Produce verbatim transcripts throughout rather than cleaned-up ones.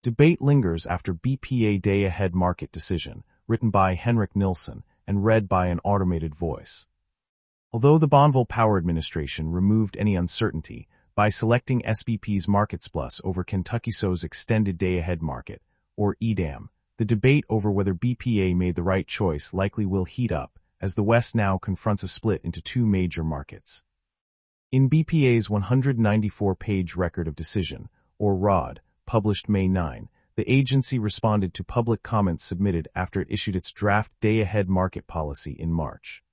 Debate lingers after B P A day-ahead market decision, written by Henrik Nilsson and read by an automated voice. Although the Bonneville Power Administration removed any uncertainty by selecting S B P's MarketsPlus over KentuckySo's extended day-ahead market, or E D A M, the debate over whether B P A made the right choice likely will heat up as the West now confronts a split into two major markets. In B P A's one hundred ninety-four page Record of Decision, or R O D, published May ninth, the agency responded to public comments submitted after it issued its draft day-ahead market policy in March.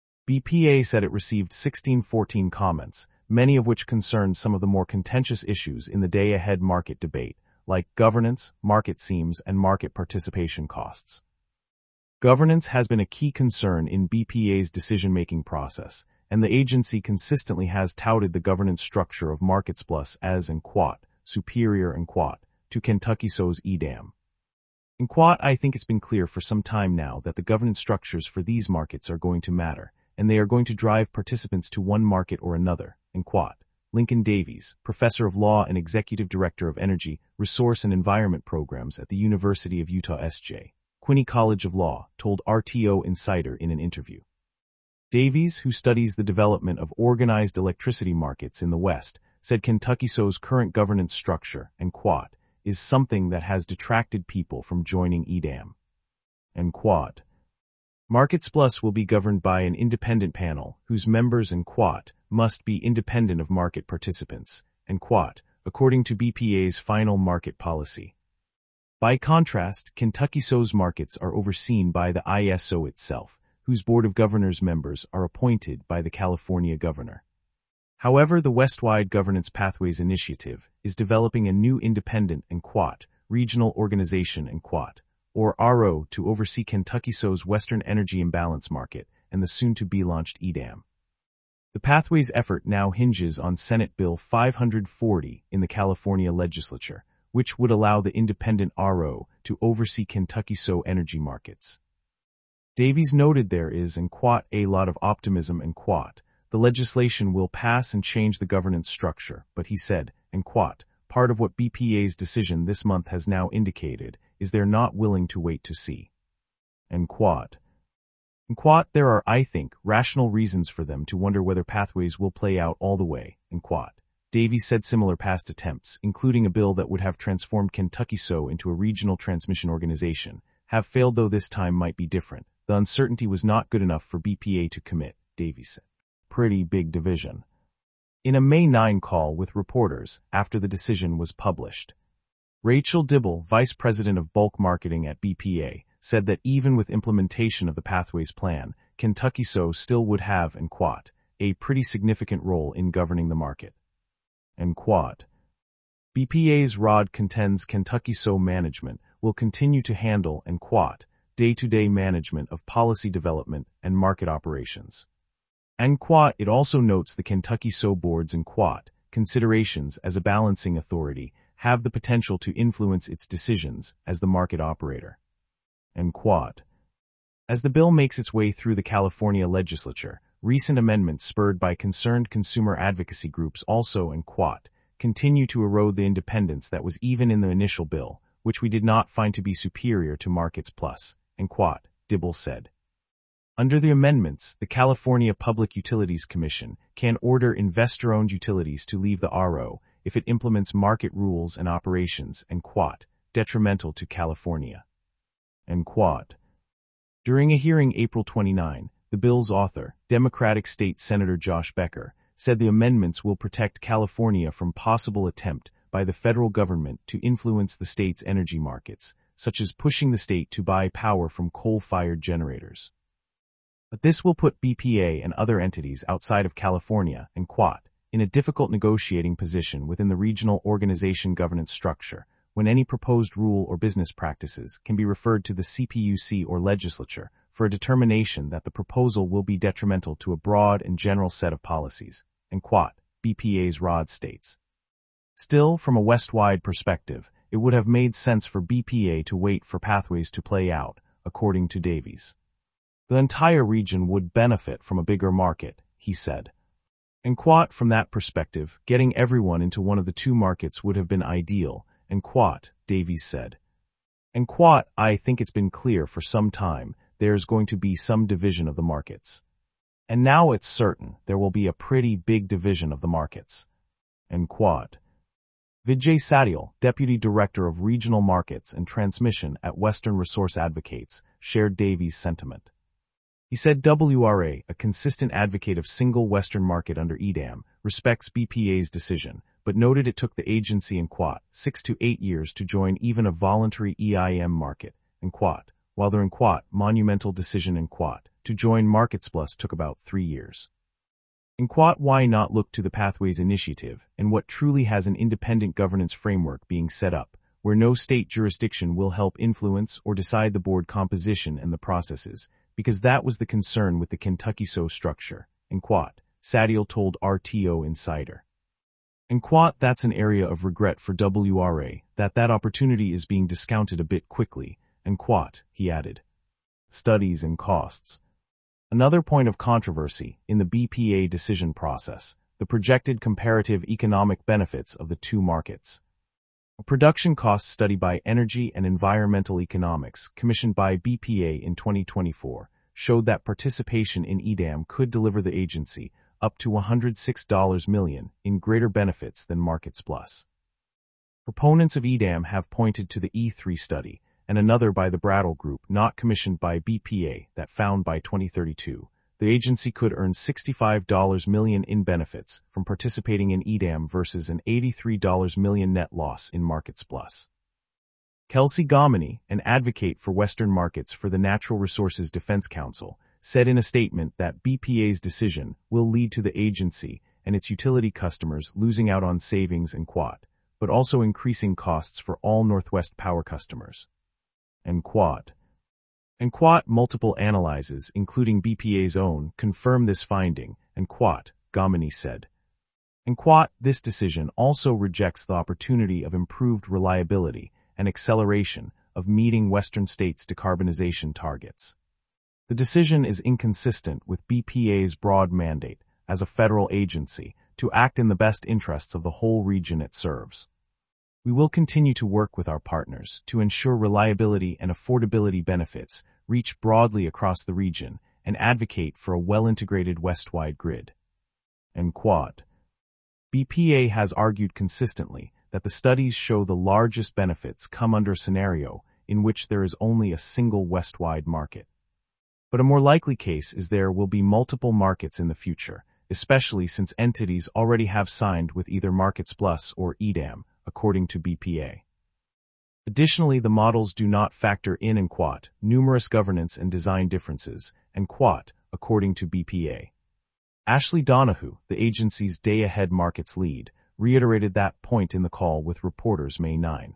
B P A said it received sixteen fourteen comments, many of which concerned some of the more contentious issues in the day-ahead market debate, like governance, market seams, and market participation costs. Governance has been a key concern in B P A's decision-making process, and the agency consistently has touted the governance structure of MarketsPlus as and quote, superior and quote, to KentuckySo's E D A M. In quote, I think it's been clear for some time now that the governance structures for these markets are going to matter, and they are going to drive participants to one market or another, in quote. Lincoln Davies, professor of law and executive director of energy, resource and environment programs at the University of Utah S J. Quinney College of Law, told R T O Insider in an interview. Davies, who studies the development of organized electricity markets in the West, said KentuckySo's current governance structure, and quote, is something that has detracted people from joining E D A M. And quote, MarketsPlus will be governed by an independent panel whose members and quote, must be independent of market participants, and quote, according to B P A's final market policy. By contrast, KentuckySo's markets are overseen by the I S O itself, whose Board of Governors members are appointed by the California governor. However, the Westwide Governance Pathways Initiative is developing a new independent and quote, regional organization and quote, or R O to oversee KentuckySo's Western Energy Imbalance Market and the soon-to-be-launched E D A M. The Pathways effort now hinges on Senate Bill five forty in the California legislature, which would allow the independent R O to oversee KentuckySo energy markets. Davies noted there is and quote, a lot of optimism and quote, the legislation will pass and change the governance structure, but he said, and quote, part of what B P A's decision this month has now indicated is they're not willing to wait to see. And quote, and quote, there are, I think, rational reasons for them to wonder whether Pathways will play out all the way, and quote. Davies said similar past attempts, including a bill that would have transformed KentuckySo into a regional transmission organization, have failed, though this time might be different. The uncertainty was not good enough for B P A to commit, Davies said. Pretty big division. In a May ninth call with reporters after the decision was published, Rachel Dibble, vice president of bulk marketing at B P A, said that even with implementation of the Pathways plan, KentuckySo still would have, and quote, a pretty significant role in governing the market. And quote, B P A's R O D contends KentuckySo management will continue to handle, and quote, day-to-day management of policy development and market operations. And quote, it also notes the KentuckySo boards and quote, considerations as a balancing authority have the potential to influence its decisions as the market operator. And quote, as the bill makes its way through the California legislature, recent amendments spurred by concerned consumer advocacy groups also, and quote, continue to erode the independence that was even in the initial bill, which we did not find to be superior to MarketsPlus, and quote, Dibble said. Under the amendments, the California Public Utilities Commission can order investor-owned utilities to leave the R O if it implements market rules and operations, and quote, detrimental to California. And quote. During a hearing April twenty-ninth, the bill's author, Democratic State Senator Josh Becker, said the amendments will protect California from possible attempt by the federal government to influence the state's energy markets, such as pushing the state to buy power from coal-fired generators. But this will put B P A and other entities outside of California, and quote, in a difficult negotiating position within the regional organization governance structure, when any proposed rule or business practices can be referred to the C P U C or legislature for a determination that the proposal will be detrimental to a broad and general set of policies, and quote, B P A's R O D states. Still, from a West-wide perspective, it would have made sense for B P A to wait for Pathways to play out, according to Davies. The entire region would benefit from a bigger market, he said. And quote, from that perspective, getting everyone into one of the two markets would have been ideal, and quote, Davies said. And quote, I think it's been clear for some time there's going to be some division of the markets. And now it's certain there will be a pretty big division of the markets. End quote. Vijay Satyal, Deputy Director of Regional Markets and Transmission at Western Resource Advocates, shared Davies' sentiment. He said W R A, a consistent advocate of single Western market under E D A M, respects B P A's decision, but noted it took the agency in quote, six to eight years to join even a voluntary E I M market, in quote, while their in quote, monumental decision in quote, to join MarketsPlus took about three years. In quote, why not look to the Pathways Initiative and what truly has an independent governance framework being set up, where no state jurisdiction will help influence or decide the board composition and the processes, because that was the concern with the Kentucky S O structure, in quote, Satyal told R T O Insider. In quote, that's an area of regret for W R A, that that opportunity is being discounted a bit quickly, in quote, he added. Studies and costs. Another point of controversy in the B P A decision process, the projected comparative economic benefits of the two markets. A production cost study by Energy and Environmental Economics, commissioned by B P A in twenty twenty-four, showed that participation in E D A M could deliver the agency up to one hundred six million dollars in greater benefits than MarketsPlus. Proponents of E D A M have pointed to the E three study, and another by the Brattle Group not commissioned by B P A that found by twenty thirty-two, the agency could earn sixty-five million dollars in benefits from participating in E D A M versus an eighty-three million dollars net loss in MarketsPlus. Kelsey Gomini, an advocate for Western markets for the Natural Resources Defense Council, said in a statement that B P A's decision will lead to the agency and its utility customers losing out on savings and quote, but also increasing costs for all Northwest Power customers. And quote. And quote, multiple analyses, including B P A's own, confirm this finding, and quote, Gomini said. And quote, this decision also rejects the opportunity of improved reliability and acceleration of meeting Western states' decarbonization targets. The decision is inconsistent with B P A's broad mandate as a federal agency to act in the best interests of the whole region it serves. We will continue to work with our partners to ensure reliability and affordability benefits reach broadly across the region and advocate for a well-integrated west-wide grid. End quote. B P A has argued consistently that the studies show the largest benefits come under a scenario in which there is only a single west-wide market. But a more likely case is there will be multiple markets in the future, especially since entities already have signed with either MarketsPlus or E D A M, according to B P A. Additionally, the models do not factor in and quote, numerous governance and design differences, and quote, according to B P A. Ashley Donahue, the agency's day-ahead markets lead, reiterated that point in the call with reporters May ninth.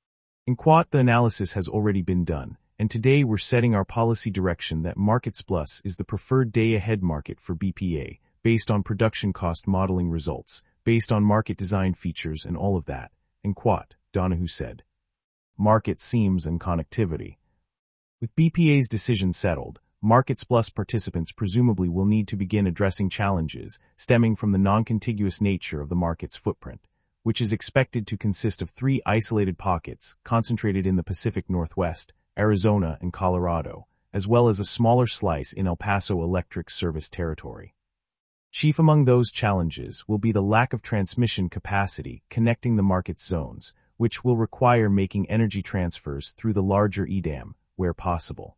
In quote, the analysis has already been done, and today we're setting our policy direction that MarketsPlus is the preferred day-ahead market for B P A, based on production cost modeling results, based on market design features and all of that, end quote, Donahue said. Market seams and connectivity. With B P A's decision settled, MarketsPlus participants presumably will need to begin addressing challenges stemming from the non-contiguous nature of the market's footprint, which is expected to consist of three isolated pockets concentrated in the Pacific Northwest, Arizona, and Colorado, as well as a smaller slice in El Paso Electric Service territory. Chief among those challenges will be the lack of transmission capacity connecting the market's zones, which will require making energy transfers through the larger E D A M, where possible.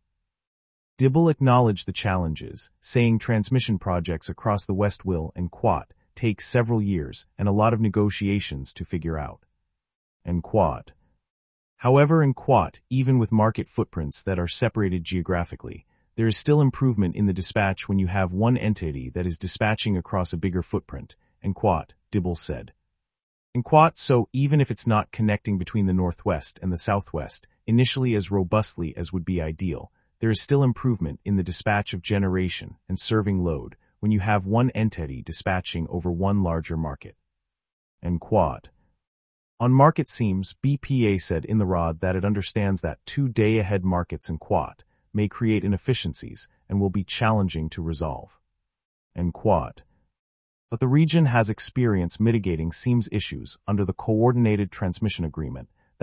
Dibble acknowledged the challenges, saying transmission projects across the West will, and quote, take several years and a lot of negotiations to figure out. End quote. However, in quote, even with market footprints that are separated geographically, there is still improvement in the dispatch when you have one entity that is dispatching across a bigger footprint, end quote, Dibble said. End quote, so even if it's not connecting between the Northwest and the Southwest, initially as robustly as would be ideal, there is still improvement in the dispatch of generation and serving load when you have one entity dispatching over one larger market. End quote. On market seams, B P A said in the R O D that it understands that two day-ahead markets and quote may create inefficiencies and will be challenging to resolve. End quote. But the region has experience mitigating seams issues under the Coordinated Transmission Agreement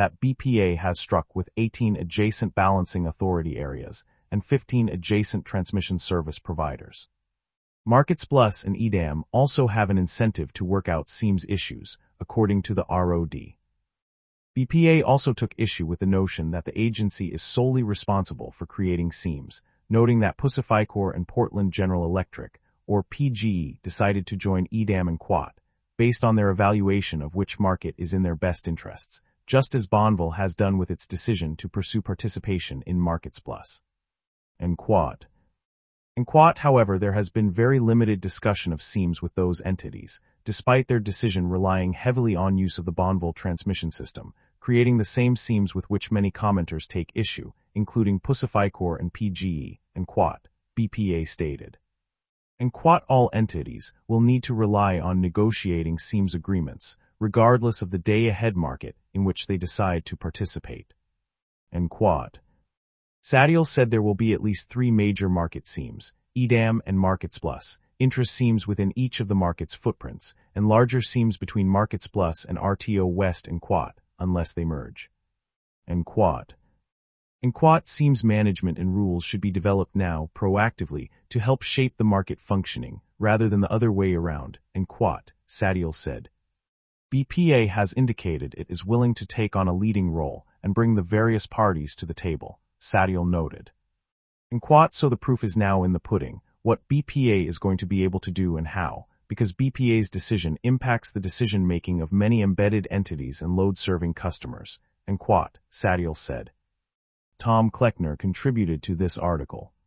that B P A has struck with eighteen adjacent balancing authority areas and fifteen adjacent transmission service providers. MarketsPlus and E D A M also have an incentive to work out seams issues, according to the R O D. B P A also took issue with the notion that the agency is solely responsible for creating seams, noting that PusaFiCor and Portland General Electric, or P G E, decided to join E D A M and Quat, based on their evaluation of which market is in their best interests, just as Bonneville has done with its decision to pursue participation in MarketsPlus and Quat. In Quat, however, there has been very limited discussion of seams with those entities, despite their decision relying heavily on use of the Bonneville transmission system, creating the same seams with which many commenters take issue, including PusaFiCor and P G E, and Quat, B P A stated. In Quat, all entities will need to rely on negotiating seams agreements, regardless of the day-ahead market in which they decide to participate. In Quat, Sadiel said there will be at least three major market seams, E D A M and MarketsPlus, interest seams within each of the market's footprints, and larger seams between MarketsPlus and R T O West and Quat, unless they merge. And Quat. In Quat, seams management and rules should be developed now proactively to help shape the market functioning, rather than the other way around, and Quat, Sadiel said. B P A has indicated it is willing to take on a leading role and bring the various parties to the table, Sadiel noted. In Quat, so the proof is now in the pudding, what B P A is going to be able to do and how, because B P A's decision impacts the decision-making of many embedded entities and load-serving customers, and Quat, Sadiel said. Tom Kleckner contributed to this article.